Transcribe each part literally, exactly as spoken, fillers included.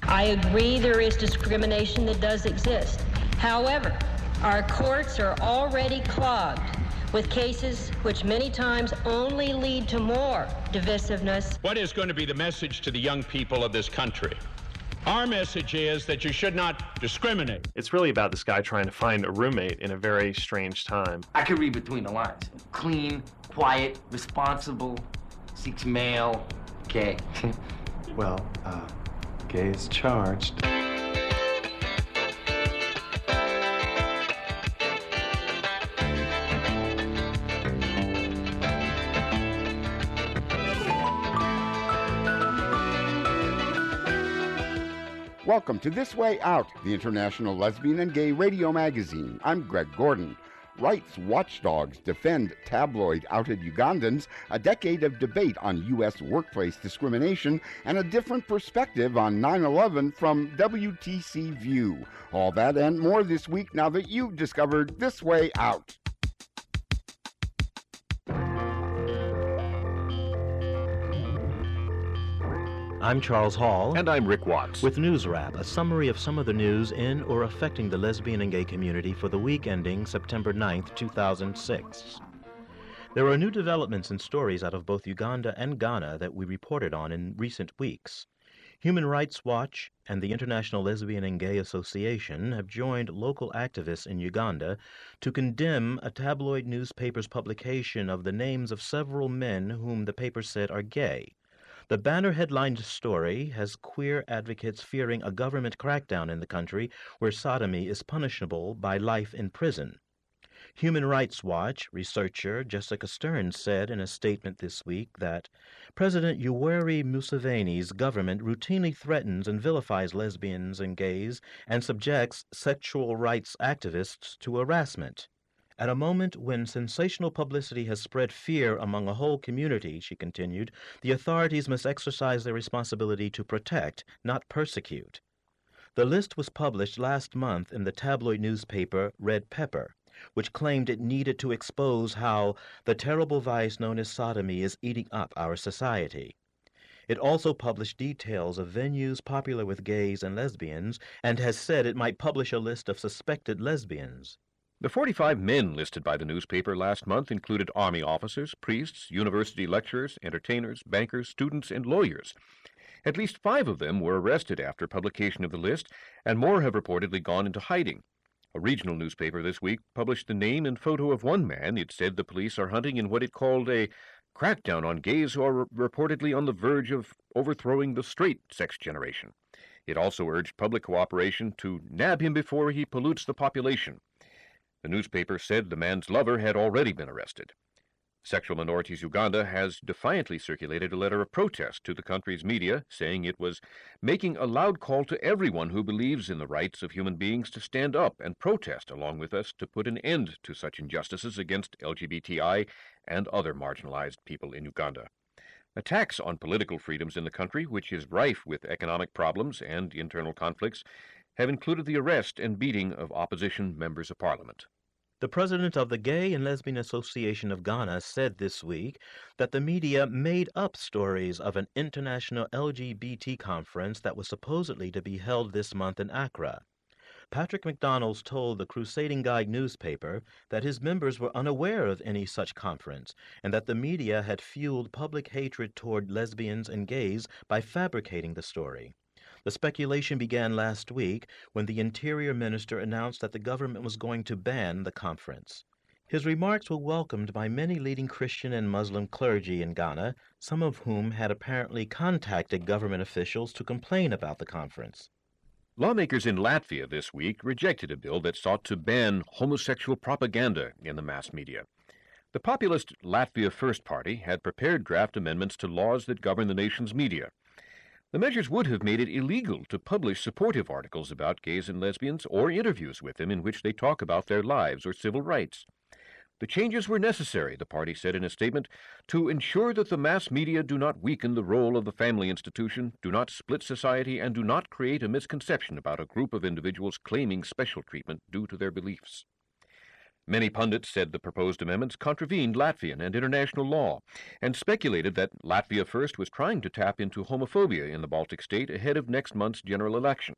I agree there is discrimination that does exist. However, our courts are already clogged with cases which many times only lead to more divisiveness. What is going to be the message to the young people of this country? Our message is that you should not discriminate. It's really about this guy trying to find a roommate in a very strange time. I could read between the lines. Clean, quiet, responsible, seeks male, gay. Well, uh, gay is charged. Welcome to This Way Out, the international lesbian and gay radio magazine. I'm Greg Gordon. Rights watchdogs defend tabloid-outed Ugandans, a decade of debate on U S workplace discrimination, and a different perspective on nine eleven from W T C View. All that and more this week now that you've discovered This Way Out. I'm Charles Hall. And I'm Rick Watts. With News Wrap, a summary of some of the news in or affecting the lesbian and gay community for the week ending September ninth, two thousand six. There are new developments and stories out of both Uganda and Ghana that we reported on in recent weeks. Human Rights Watch and the International Lesbian and Gay Association have joined local activists in Uganda to condemn a tabloid newspaper's publication of the names of several men whom the paper said are gay. The banner-headlined story has queer advocates fearing a government crackdown in the country where sodomy is punishable by life in prison. Human Rights Watch researcher Jessica Stearns said in a statement this week that President Yoweri Museveni's government routinely threatens and vilifies lesbians and gays and subjects sexual rights activists to harassment. At a moment when sensational publicity has spread fear among a whole community, she continued, the authorities must exercise their responsibility to protect, not persecute. The list was published last month in the tabloid newspaper Red Pepper, which claimed it needed to expose how the terrible vice known as sodomy is eating up our society. It also published details of venues popular with gays and lesbians and has said it might publish a list of suspected lesbians. The forty-five men listed by the newspaper last month included army officers, priests, university lecturers, entertainers, bankers, students, and lawyers. At least five of them were arrested after publication of the list, and more have reportedly gone into hiding. A regional newspaper this week published the name and photo of one man it said the police are hunting in what it called a crackdown on gays who are reportedly on the verge of overthrowing the straight sex generation. It also urged public cooperation to nab him before he pollutes the population. The newspaper said the man's lover had already been arrested. Sexual Minorities Uganda has defiantly circulated a letter of protest to the country's media, saying it was making a loud call to everyone who believes in the rights of human beings to stand up and protest along with us to put an end to such injustices against L G B T I and other marginalized people in Uganda. Attacks on political freedoms in the country, which is rife with economic problems and internal conflicts, have included the arrest and beating of opposition members of parliament. The president of the Gay and Lesbian Association of Ghana said this week that the media made up stories of an international L G B T conference that was supposedly to be held this month in Accra. Patrick McDonald told the Crusading Guide newspaper that his members were unaware of any such conference and that the media had fueled public hatred toward lesbians and gays by fabricating the story. The speculation began last week when the Interior Minister announced that the government was going to ban the conference. His remarks were welcomed by many leading Christian and Muslim clergy in Ghana, some of whom had apparently contacted government officials to complain about the conference. Lawmakers in Latvia this week rejected a bill that sought to ban homosexual propaganda in the mass media. The populist Latvia First Party had prepared draft amendments to laws that govern the nation's media. The measures would have made it illegal to publish supportive articles about gays and lesbians or interviews with them in which they talk about their lives or civil rights. The changes were necessary, the party said in a statement, to ensure that the mass media do not weaken the role of the family institution, do not split society, and do not create a misconception about a group of individuals claiming special treatment due to their beliefs. Many pundits said the proposed amendments contravened Latvian and international law, and speculated that Latvia First was trying to tap into homophobia in the Baltic state ahead of next month's general election.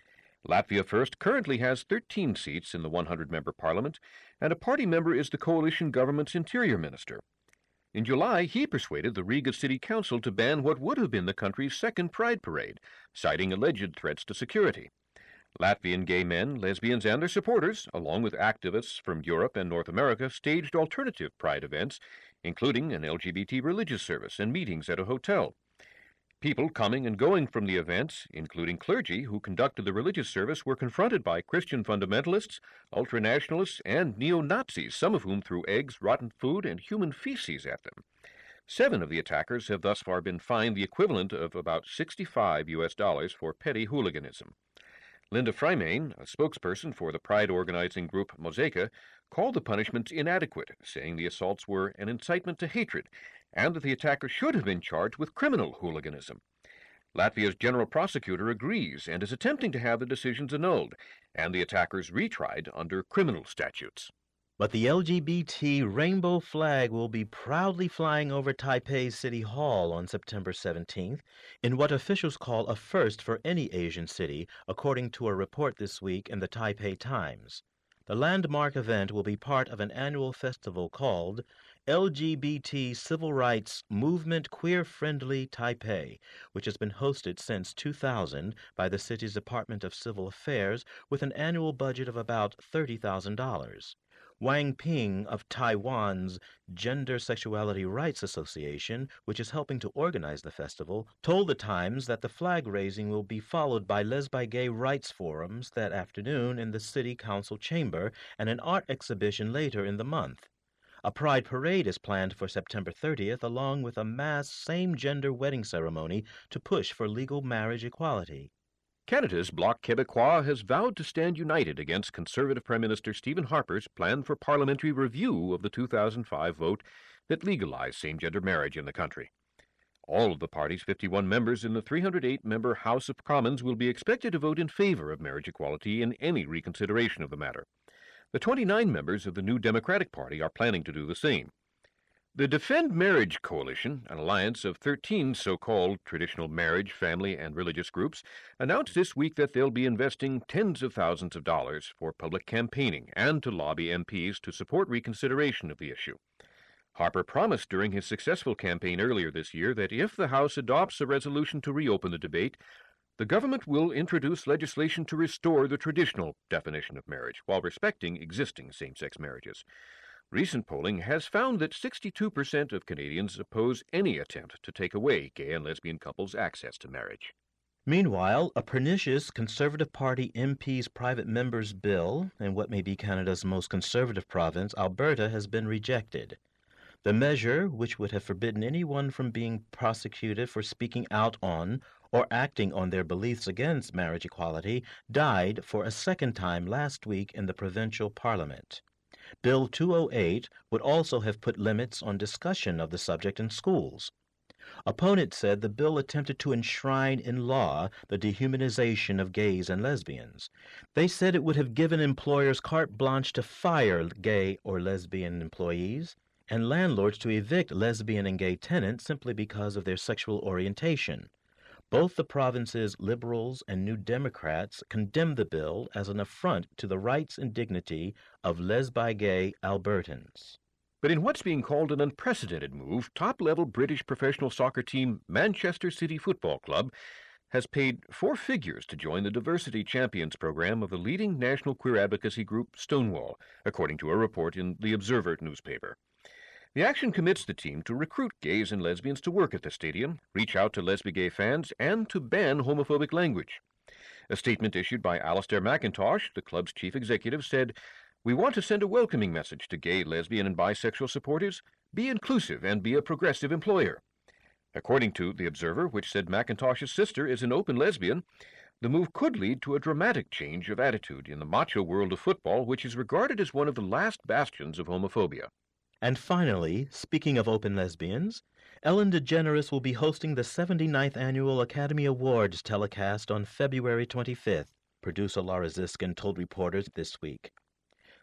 Latvia First currently has thirteen seats in the one hundred member parliament, and a party member is the coalition government's interior minister. In July, he persuaded the Riga City Council to ban what would have been the country's second Pride Parade, citing alleged threats to security. Latvian gay men, lesbians, and their supporters, along with activists from Europe and North America, staged alternative Pride events, including an L G B T religious service and meetings at a hotel. People coming and going from the events, including clergy who conducted the religious service, were confronted by Christian fundamentalists, ultranationalists, and neo-Nazis, some of whom threw eggs, rotten food, and human feces at them. Seven of the attackers have thus far been fined the equivalent of about sixty-five U S dollars for petty hooliganism. Linda Freimain, a spokesperson for the Pride organizing group Mosaica, called the punishments inadequate, saying the assaults were an incitement to hatred, and that the attacker should have been charged with criminal hooliganism. Latvia's general prosecutor agrees and is attempting to have the decisions annulled, and the attackers retried under criminal statutes. But the L G B T rainbow flag will be proudly flying over Taipei's City Hall on September seventeenth, in what officials call a first for any Asian city, according to a report this week in the Taipei Times. The landmark event will be part of an annual festival called L G B T Civil Rights Movement Queer-Friendly Taipei, which has been hosted since two thousand by the city's Department of Civil Affairs with an annual budget of about thirty thousand dollars. Wang Ping of Taiwan's Gender Sexuality Rights Association, which is helping to organize the festival, told the Times that the flag raising will be followed by lesbi-gay rights forums that afternoon in the City Council chamber and an art exhibition later in the month. A pride parade is planned for September thirtieth, along with a mass same-gender wedding ceremony to push for legal marriage equality. Canada's Bloc Québécois has vowed to stand united against Conservative Prime Minister Stephen Harper's plan for parliamentary review of the two thousand five vote that legalized same-gender marriage in the country. All of the party's fifty-one members in the three hundred eight member House of Commons will be expected to vote in favor of marriage equality in any reconsideration of the matter. The twenty-nine members of the New Democratic Party are planning to do the same. The Defend Marriage Coalition, an alliance of thirteen so-called traditional marriage, family, and religious groups, announced this week that they'll be investing tens of thousands of dollars for public campaigning and to lobby M Ps to support reconsideration of the issue. Harper promised during his successful campaign earlier this year that if the House adopts a resolution to reopen the debate, the government will introduce legislation to restore the traditional definition of marriage while respecting existing same-sex marriages. Recent polling has found that sixty-two percent of Canadians oppose any attempt to take away gay and lesbian couples' access to marriage. Meanwhile, a pernicious Conservative Party M P's private members' bill in what may be Canada's most conservative province, Alberta, has been rejected. The measure, which would have forbidden anyone from being prosecuted for speaking out on or acting on their beliefs against marriage equality, died for a second time last week in the provincial parliament. Bill two oh eight would also have put limits on discussion of the subject in schools. Opponents said the bill attempted to enshrine in law the dehumanization of gays and lesbians. They said it would have given employers carte blanche to fire gay or lesbian employees and landlords to evict lesbian and gay tenants simply because of their sexual orientation. Both the province's Liberals and New Democrats condemned the bill as an affront to the rights and dignity of lesbi-gay Albertans. But in what's being called an unprecedented move, top-level British professional soccer team Manchester City Football Club has paid four figures to join the Diversity Champions program of the leading national queer advocacy group Stonewall, according to a report in The Observer newspaper. The action commits the team to recruit gays and lesbians to work at the stadium, reach out to lesbi-gay fans, and to ban homophobic language. A statement issued by Alistair McIntosh, the club's chief executive, said, "We want to send a welcoming message to gay, lesbian, and bisexual supporters. Be inclusive and be a progressive employer." According to The Observer, which said McIntosh's sister is an open lesbian, the move could lead to a dramatic change of attitude in the macho world of football, which is regarded as one of the last bastions of homophobia. And finally, speaking of open lesbians, Ellen DeGeneres will be hosting the seventy-ninth Annual Academy Awards telecast on February twenty-fifth, producer Laura Ziskin told reporters this week.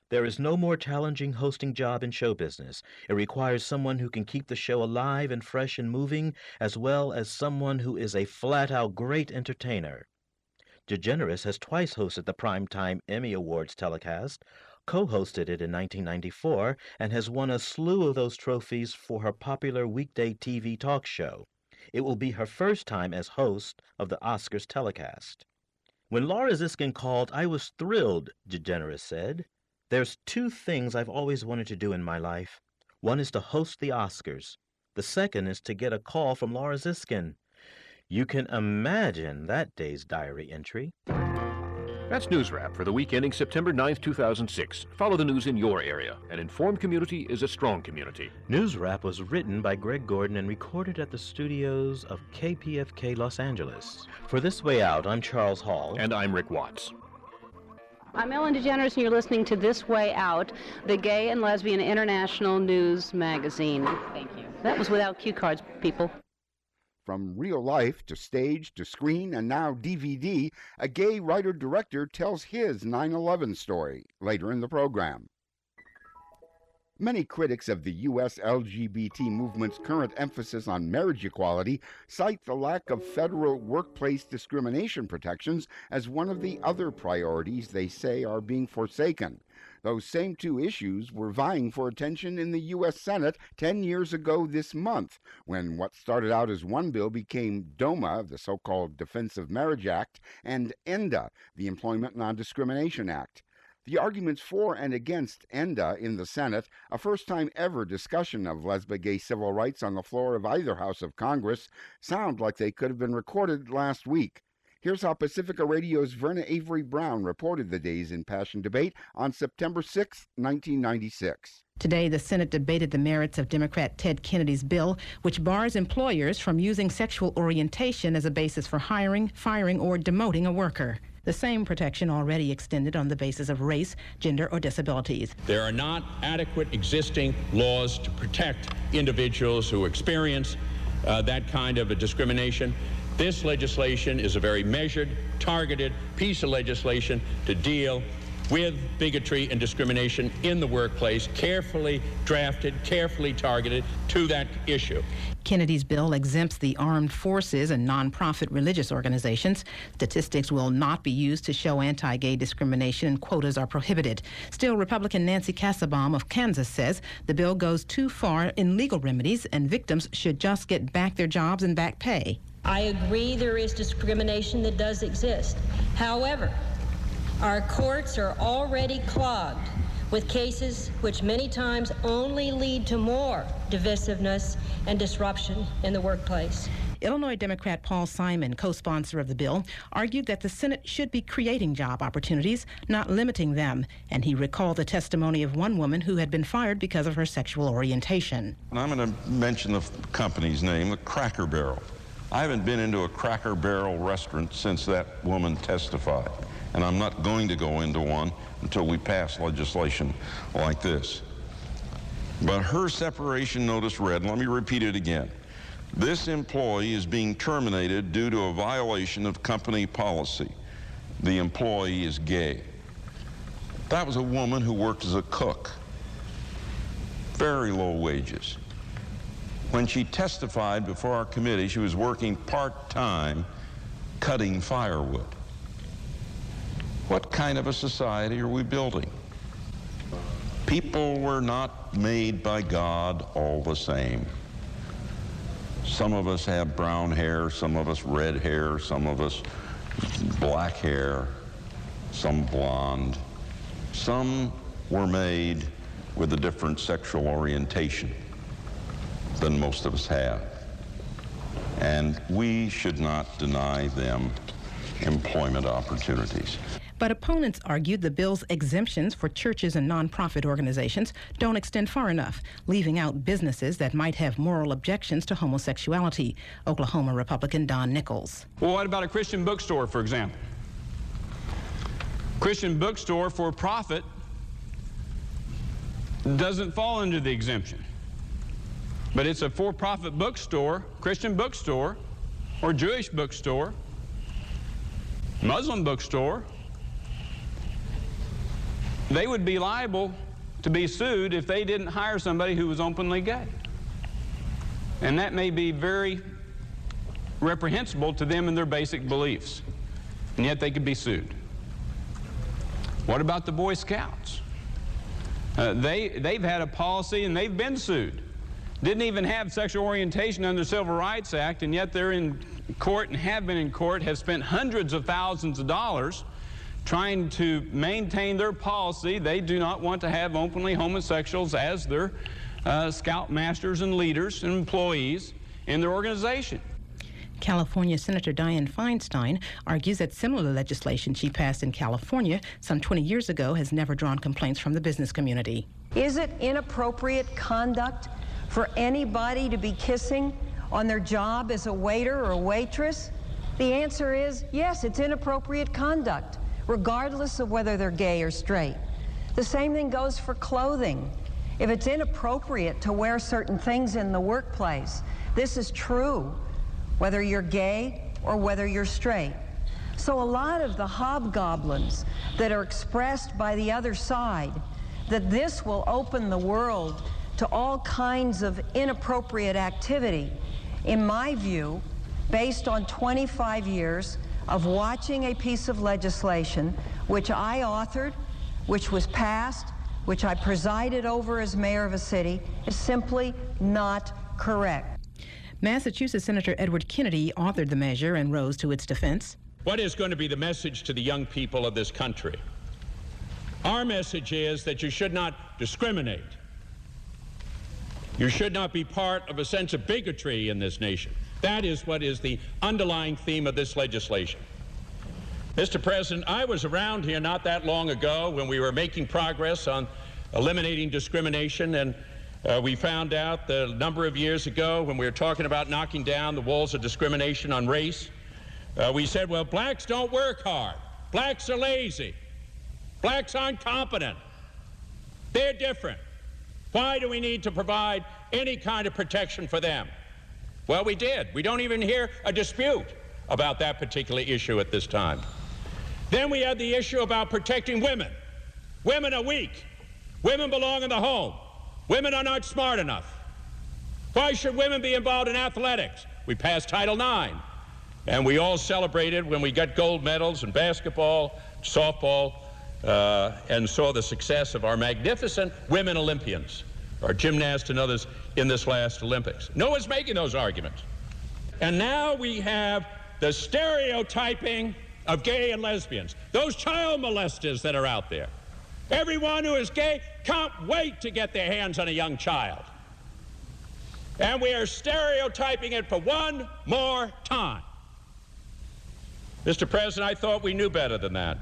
There is no more challenging hosting job in show business. It requires someone who can keep the show alive and fresh and moving, as well as someone who is a flat-out great entertainer. DeGeneres has twice hosted the Primetime Emmy Awards telecast, co-hosted it in nineteen ninety-four, and has won a slew of those trophies for her popular weekday T V talk show. It will be her first time as host of the Oscars telecast. When Laura Ziskin called, I was thrilled, DeGeneres said. There's two things I've always wanted to do in my life. One is to host the Oscars. The second is to get a call from Laura Ziskin. You can imagine that day's diary entry. That's News Wrap for the week ending September ninth, two thousand six. Follow the news in your area. An informed community is a strong community. News Wrap was written by Greg Gordon and recorded at the studios of K P F K Los Angeles. For This Way Out, I'm Charles Hall. And I'm Rick Watts. I'm Ellen DeGeneres, and you're listening to This Way Out, the gay and lesbian international news magazine. Thank you. That was without cue cards, people. From real life to stage to screen and now D V D, a gay writer-director tells his nine eleven story later in the program. Many critics of the U S L G B T movement's current emphasis on marriage equality cite the lack of federal workplace discrimination protections as one of the other priorities they say are being forsaken. Those same two issues were vying for attention in the U S Senate ten years ago this month, when what started out as one bill became DOMA, the so-called Defense of Marriage Act, and ENDA, the Employment Non-Discrimination Act. The arguments for and against ENDA in the Senate, a first-time ever discussion of lesbian-gay civil rights on the floor of either House of Congress, sound like they could have been recorded last week. Here's how Pacifica Radio's Verna Avery Brown reported the day's impassioned debate on September sixth, nineteen ninety-six. Today, the Senate debated the merits of Democrat Ted Kennedy's bill, which bars employers from using sexual orientation as a basis for hiring, firing, or demoting a worker. The same protection already extended on the basis of race, gender, or disabilities. There are not adequate existing laws to protect individuals who experience uh, that kind of a discrimination. This legislation is a very measured, targeted piece of legislation to deal with bigotry and discrimination in the workplace, carefully drafted, carefully targeted to that issue. Kennedy's bill exempts the armed forces and nonprofit religious organizations. Statistics will not be used to show anti-gay discrimination, and quotas are prohibited. Still, Republican Nancy Kassebaum of Kansas says the bill goes too far in legal remedies and victims should just get back their jobs and back pay. I agree there is discrimination that does exist. However, our courts are already clogged with cases which many times only lead to more divisiveness and disruption in the workplace. Illinois Democrat Paul Simon, co-sponsor of the bill, argued that the Senate should be creating job opportunities, not limiting them, and he recalled the testimony of one woman who had been fired because of her sexual orientation. And I'm going to mention the company's name, the Cracker Barrel. I haven't been into a Cracker Barrel restaurant since that woman testified, and I'm not going to go into one until we pass legislation like this. But her separation notice read, let me repeat it again, this employee is being terminated due to a violation of company policy. The employee is gay. That was a woman who worked as a cook, very low wages. When she testified before our committee, she was working part-time cutting firewood. What kind of a society are we building? People were not made by God all the same. Some of us have brown hair, some of us red hair, some of us black hair, some blonde. Some were made with a different sexual orientation than most of us have. And we should not deny them employment opportunities. But opponents argued the bill's exemptions for churches and nonprofit organizations don't extend far enough, leaving out businesses that might have moral objections to homosexuality. Oklahoma Republican Don Nichols. Well, what about a Christian bookstore, for example? Christian bookstore for profit doesn't fall under the exemption. But it's a for-profit bookstore, Christian bookstore, or Jewish bookstore, Muslim bookstore. they would be liable to be sued if they didn't hire somebody who was openly gay. And that may be very reprehensible to them in their basic beliefs, and yet they could be sued. What about the Boy Scouts? Uh, they, they've had a policy and they've been sued. Didn't even have sexual orientation under the Civil Rights Act, and yet they're in court and have been in court, have spent hundreds of thousands of dollars trying to maintain their policy. They do not want to have openly homosexuals as their uh, scout masters and leaders and employees in their organization. California Senator Dianne Feinstein argues that similar legislation she passed in California some twenty years ago has never drawn complaints from the business community. Is it inappropriate conduct for anybody to be kissing on their job as a waiter or a waitress? The answer is yes, it's inappropriate conduct, regardless of whether they're gay or straight. The same thing goes for clothing. If it's inappropriate to wear certain things in the workplace, this is true whether you're gay or whether you're straight. So a lot of the hobgoblins that are expressed by the other side, that this will open the world to all kinds of inappropriate activity, in my view, based on twenty-five years of watching a piece of legislation which I authored, which was passed, which I presided over as mayor of a city, is simply not correct. Massachusetts Senator Edward Kennedy authored the measure and rose to its defense. What is going to be the message to the young people of this country? Our message is that you should not discriminate. You should not be part of a sense of bigotry in this nation. That is what is the underlying theme of this legislation. Mister President, I was around here not that long ago when we were making progress on eliminating discrimination, and Uh, we found out that a number of years ago when we were talking about knocking down the walls of discrimination on race, uh, we said, well, blacks don't work hard. Blacks are lazy. Blacks aren't competent. They're different. Why do we need to provide any kind of protection for them? Well, we did. We don't even hear a dispute about that particular issue at this time. Then we had the issue about protecting women. Women are weak. Women belong in the home. Women are not smart enough. Why should women be involved in athletics? We passed Title nine, and we all celebrated when we got gold medals in basketball, softball, uh, and saw the success of our magnificent women Olympians, our gymnasts and others in this last Olympics. No one's making those arguments. And now we have the stereotyping of gay and lesbians, those child molesters that are out there. Everyone who is gay can't wait to get their hands on a young child. And we are stereotyping it for one more time. Mister President, I thought we knew better than that.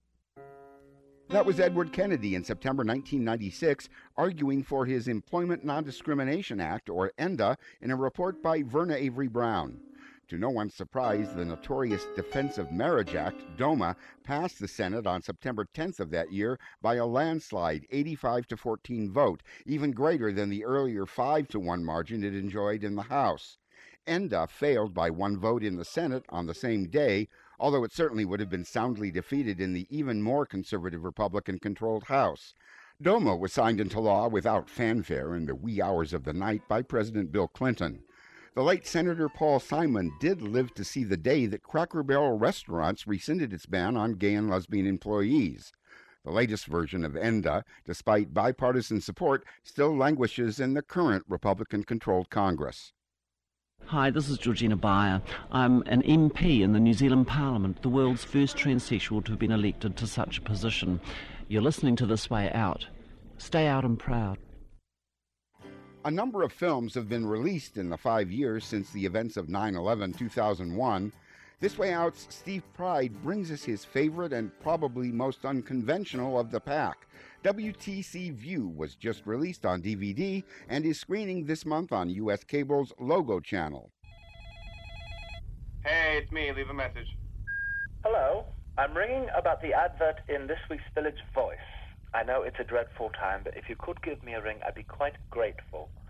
That was Edward Kennedy in September nineteen ninety-six, arguing for his Employment Non-Discrimination Act, or ENDA, in a report by Verna Avery Brown. To no one's surprise, the notorious Defense of Marriage Act, DOMA, passed the Senate on September tenth of that year by a landslide eighty-five to fourteen vote, even greater than the earlier five to one margin it enjoyed in the House. ENDA failed by one vote in the Senate on the same day, although it certainly would have been soundly defeated in the even more conservative Republican-controlled House. DOMA was signed into law without fanfare in the wee hours of the night by President Bill Clinton. The late Senator Paul Simon did live to see the day that Cracker Barrel restaurants rescinded its ban on gay and lesbian employees. The latest version of ENDA, despite bipartisan support, still languishes in the current Republican-controlled Congress. Hi, this is Georgina Beyer. I'm an M P in the New Zealand Parliament, the world's first transsexual to have been elected to such a position. You're listening to This Way Out. Stay out and proud. A number of films have been released in the five years since the events of nine eleven two thousand one. This Way Out's Steve Pride brings us his favorite and probably most unconventional of the pack. W T C View was just released on D V D and is screening this month on U S Cable's Logo channel. Hey, it's me. Leave a message. Hello. I'm ringing about the advert in this week's Village Voice. I know it's a dreadful time, but if you could give me a ring, I'd be quite grateful.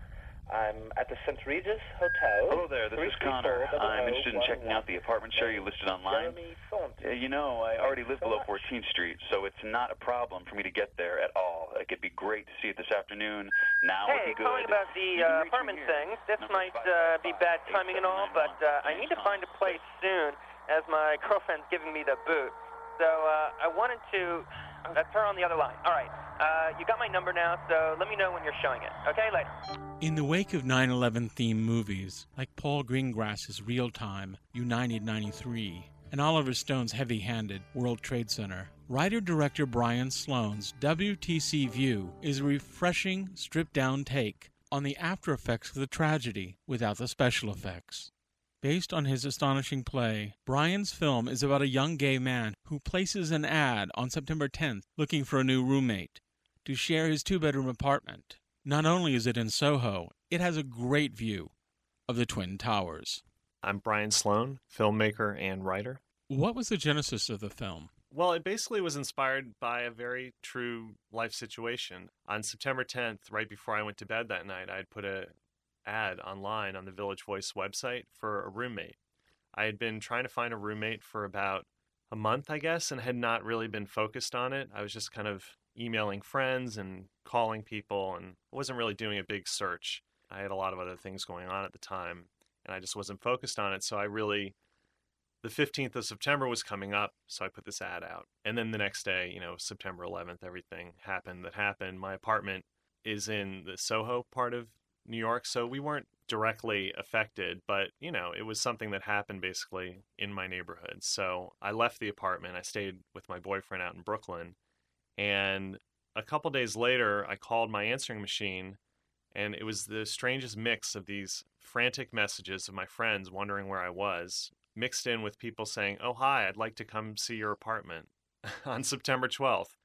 I'm at the Saint Regis Hotel. Hello there, this is Connor. I'm interested in checking out the apartment share you listed online. Uh, you know, I already live below fourteenth Street, so it's not a problem for me to get there at all. Like, it'd be great to see it this afternoon. Now would Hey, be good. calling about the uh, apartment thing. This might uh, be bad timing and all, but uh, I need to find a place soon, as my girlfriend's giving me the boot. So uh, I wanted to... That's her on the other line. All right. Uh, you got my number now, so let me know when you're showing it. Okay, later. In the wake of nine eleven themed movies, like Paul Greengrass's Real Time, United ninety-three, and Oliver Stone's Heavy-Handed, World Trade Center, writer-director Brian Sloan's W T C View is a refreshing, stripped-down take on the after-effects of the tragedy without the special effects. Based on his astonishing play, Brian's film is about a young gay man who places an ad on September tenth looking for a new roommate to share his two-bedroom apartment. Not only is it in Soho, it has a great view of the Twin Towers. I'm Brian Sloan, filmmaker and writer. What was the genesis of the film? Well, it basically was inspired by a very true life situation. On September tenth, right before I went to bed that night, I'd put a ad online on the Village Voice website for a roommate. I had been trying to find a roommate for about a month, I guess, and had not really been focused on it. I was just kind of emailing friends and calling people, and I wasn't really doing a big search. I had a lot of other things going on at the time, and I just wasn't focused on it. So I really, the fifteenth of September was coming up, so I put this ad out. And then the next day, you know, September eleventh, everything happened that happened. My apartment is in the Soho part of New York, so we weren't directly affected, but, you know, it was something that happened basically in my neighborhood. So I left the apartment. I stayed with my boyfriend out in Brooklyn, and a couple days later, I called my answering machine, and it was the strangest mix of these frantic messages of my friends wondering where I was, mixed in with people saying, "Oh, hi, I'd like to come see your apartment," on September twelfth.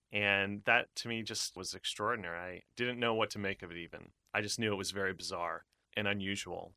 And that, to me, just was extraordinary. I didn't know what to make of it even. I just knew it was very bizarre and unusual.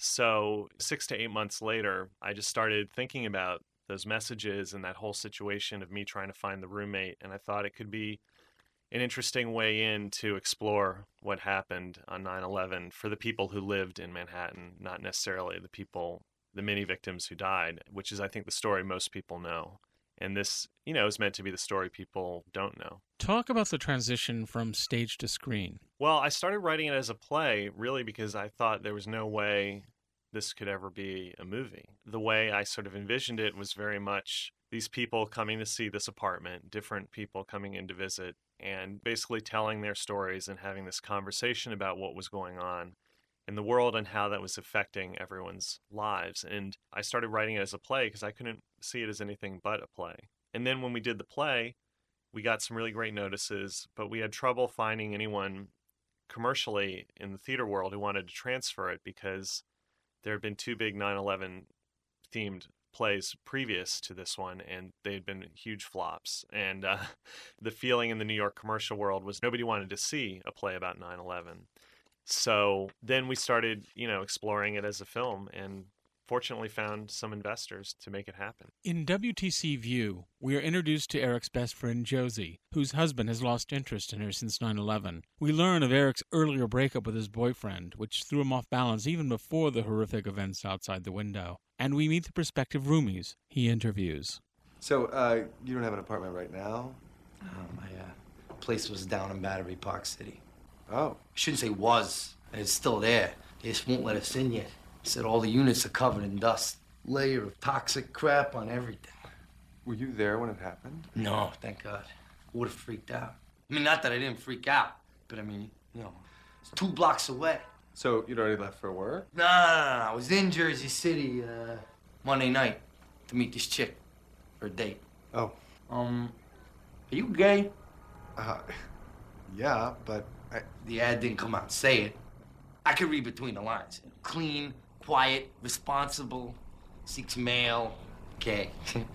So six to eight months later, I just started thinking about those messages and that whole situation of me trying to find the roommate. And I thought it could be an interesting way in to explore what happened on nine eleven for the people who lived in Manhattan, not necessarily the people, the many victims who died, which is, I think, the story most people know. And this, you know, is meant to be the story people don't know. Talk about the transition from stage to screen. Well, I started writing it as a play, really, because I thought there was no way this could ever be a movie. The way I sort of envisioned it was very much these people coming to see this apartment, different people coming in to visit, and basically telling their stories and having this conversation about what was going on in the world and how that was affecting everyone's lives. And I started writing it as a play because I couldn't see it as anything but a play. And then when we did the play, we got some really great notices, but we had trouble finding anyone commercially in the theater world who wanted to transfer it because there had been two big nine eleven themed plays previous to this one, and they had been huge flops. And uh, the feeling in the New York commercial world was nobody wanted to see a play about nine eleven. So then we started, you know, exploring it as a film, and fortunately found some investors to make it happen. In W T C View, we are introduced to Eric's best friend Josie, whose husband has lost interest in her since nine eleven. We learn of Eric's earlier breakup with his boyfriend, which threw him off balance even before the horrific events outside the window. And we meet the prospective roomies he interviews. So, uh, you don't have an apartment right now? Oh, my uh, place was down in Battery Park City. Oh. I shouldn't say was. It's still there. They just won't let us in yet. Said all the units are covered in dust. Layer of toxic crap on everything. Were you there when it happened? No, thank God. Would have freaked out. I mean, not that I didn't freak out, but I mean, you know, it's two blocks away. So you'd already left for work? Nah, nah, nah. I was in Jersey City uh, Monday night to meet this chick for a date. Oh. Um, are you gay? Uh, yeah, but I... The ad didn't come out and say it. I could read between the lines. Clean, quiet, responsible, seeks male, gay.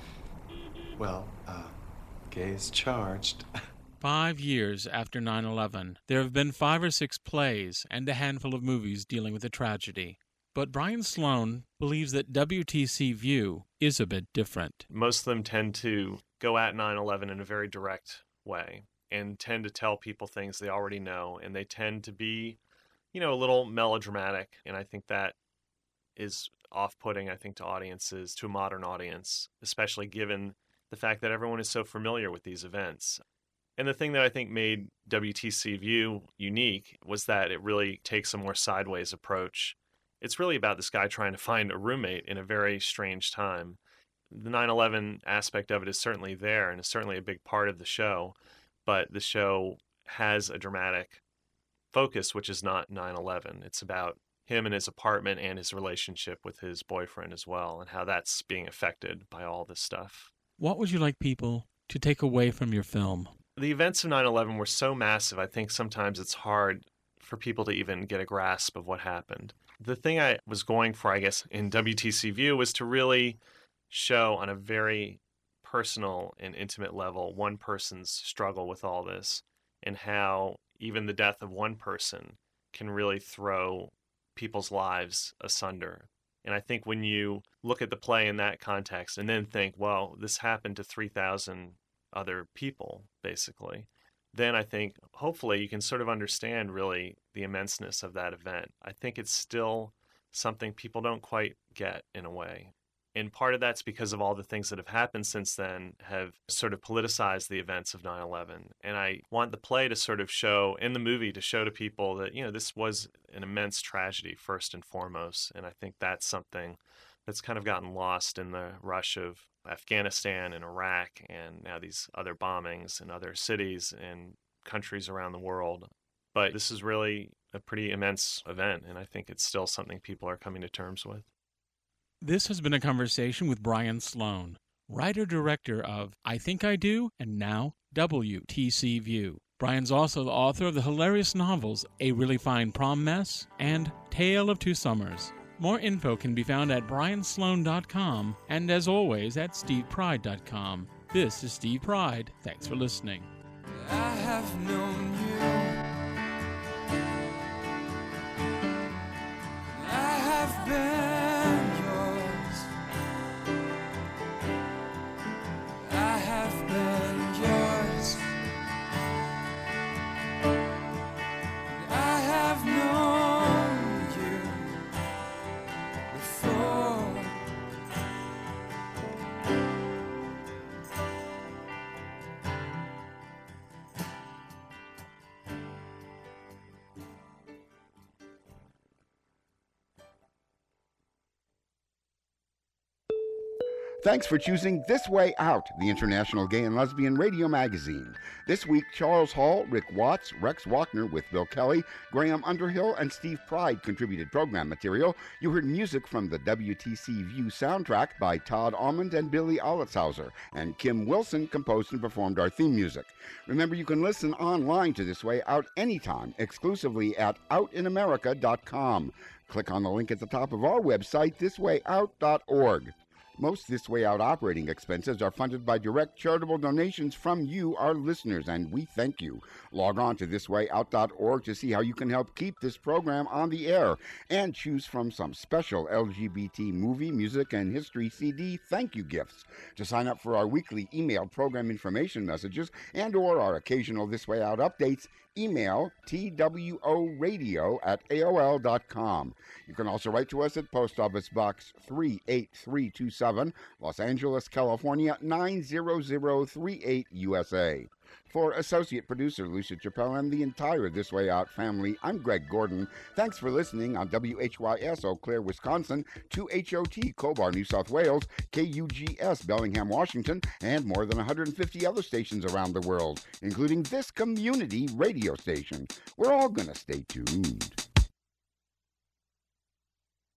Well, uh, gay is charged. Five years after nine eleven, there have been five or six plays and a handful of movies dealing with the tragedy. But Brian Sloan believes that W T C View is a bit different. Most of them tend to go at nine eleven in a very direct way and tend to tell people things they already know, and they tend to be you know, a little melodramatic. And I think that is off-putting, I think, to audiences, to a modern audience, especially given the fact that everyone is so familiar with these events. And the thing that I think made W T C View unique was that it really takes a more sideways approach. It's really about this guy trying to find a roommate in a very strange time. The nine eleven aspect of it is certainly there and is certainly a big part of the show, but the show has a dramatic focus, which is not nine eleven. It's about him and his apartment and his relationship with his boyfriend as well, and how that's being affected by all this stuff. What would you like people to take away from your film? The events of nine eleven were so massive, I think sometimes it's hard for people to even get a grasp of what happened. The thing I was going for, I guess, in W T C View was to really show on a very personal and intimate level one person's struggle with all this, and how even the death of one person can really throw people's lives asunder. And I think when you look at the play in that context and then think, well, this happened to three thousand other people, basically, then I think hopefully you can sort of understand really the immenseness of that event. I think it's still something people don't quite get in a way. And part of that's because of all the things that have happened since then have sort of politicized the events of nine eleven. And I want the play to sort of show, in the movie, to show to people that, you know, this was an immense tragedy, first and foremost. And I think that's something that's kind of gotten lost in the rush of Afghanistan and Iraq and now these other bombings in other cities and countries around the world. But this is really a pretty immense event, and I think it's still something people are coming to terms with. This has been a conversation with Brian Sloan, writer-director of I Think I Do and now W T C View. Brian's also the author of the hilarious novels A Really Fine Prom Mess and Tale of Two Summers. More info can be found at brian sloan dot com and, as always, at steve pride dot com. This is Steve Pride. Thanks for listening. I have known you. I have been yours. I have been yours. I have known you before. Thanks for choosing This Way Out, the International Gay and Lesbian Radio Magazine. This week, Charles Hall, Rick Watts, Rex Wagner with Bill Kelly, Graham Underhill, and Steve Pride contributed program material. You heard music from the W T C View soundtrack by Todd Almond and Billy Olitzhauser, and Kim Wilson composed and performed our theme music. Remember, you can listen online to This Way Out anytime, exclusively at out in america dot com. Click on the link at the top of our website, this way out dot org. Most This Way Out operating expenses are funded by direct charitable donations from you, our listeners, and we thank you. Log on to this way out dot org to see how you can help keep this program on the air and choose from some special L G B T movie, music, and history C D thank you gifts. To sign up for our weekly emailed program information messages and or our occasional This Way Out updates, email tworadio at A O L dot com. You can also write to us at Post Office Box three eight three two seven, Los Angeles, California nine zero zero three eight, U S A. For associate producer Lucia Chappelle and the entire This Way Out family, I'm Greg Gordon. Thanks for listening on W H Y S Eau Claire, Wisconsin, two H O T Cobar, New South Wales, K U G S Bellingham, Washington, and more than one hundred fifty other stations around the world, including this community radio station. We're all going to stay tuned.